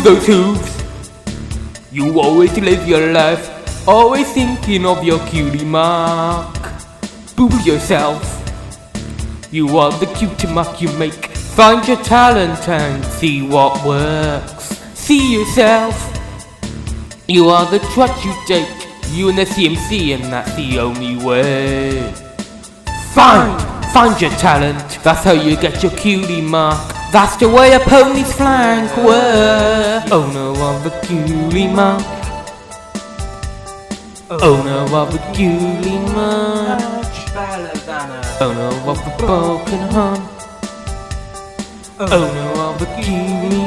those hooves. You always live your life, always thinking of your cutie mark. Boob yourself. You are the cutie mark you make. Find your talent and see what works. See yourself. You are the trot you take. You and the CMC, and that's the only way. Find your talent. That's how you get your cutie mark. That's the way a pony's flank works. Owner of the cutie mark. Owner of the cutie mark. Owner of the broken heart. Owner of the cutie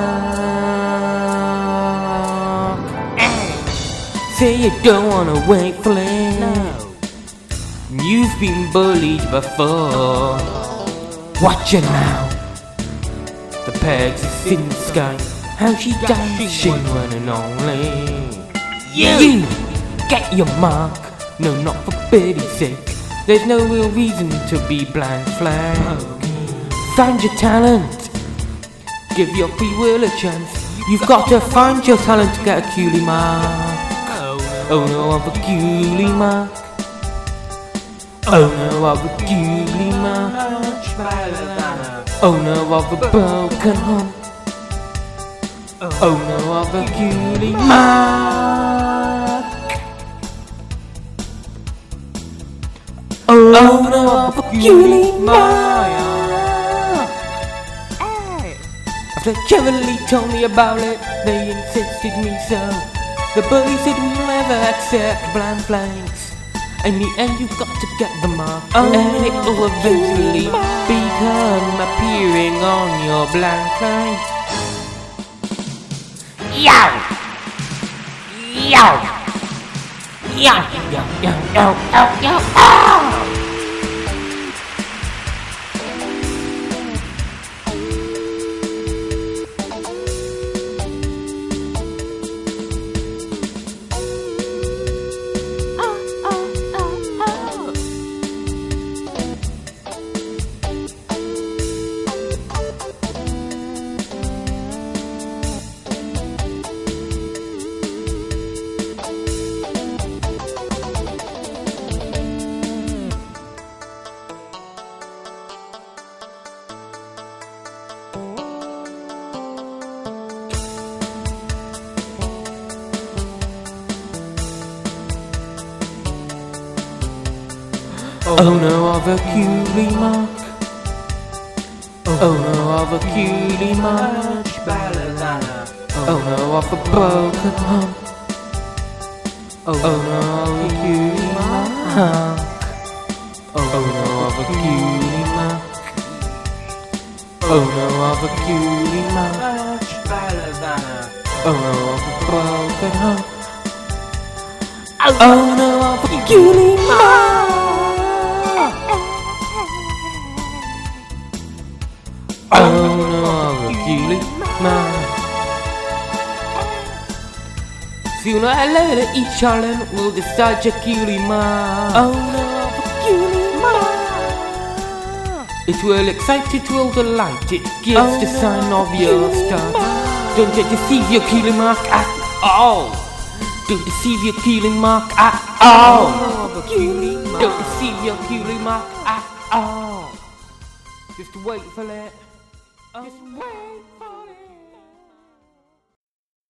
mark. Say you don't wanna wait for it. You've been bullied before. Watch it now. The pegs is in the sky. How she dancing when and only you get your mark. No, not for pity's sake. There's no real reason to be blank flank. Find your talent. Give your free will a chance. You've got to find your talent to get a cutie mark. Owner of a cutie mark. Owner of a cutie mark. Owner of a broken heart. Owner of a cutie mark. Owner of a cutie mark. After Cheverly told me about it, they insisted me so. The bully said we'll never accept blind flanks. In the end you've got to get the mark, and it will eventually become appearing on your blind flank. Yow! Yow! Yow! Yow! Yow! Yow! Yow! Yow! Yow! Owner of a cutie mark. Owner of a cutie mark. Owner of a broken heart. Owner of a cutie mark. Owner of a cutie mark. Owner of a cutie mark. Owner of a broken heart. Owner of a cutie mark. Owner of a cutie mark. Sooner or later each challenge will decide your cutie mark. Owner of a cutie mark. It will excite, it will delight, it gives the sign of your star. Don't you deceive your cutie mark at all. Don't deceive your cutie mark at all. Don't deceive your cutie mark at all. Just wait for it. Just wait for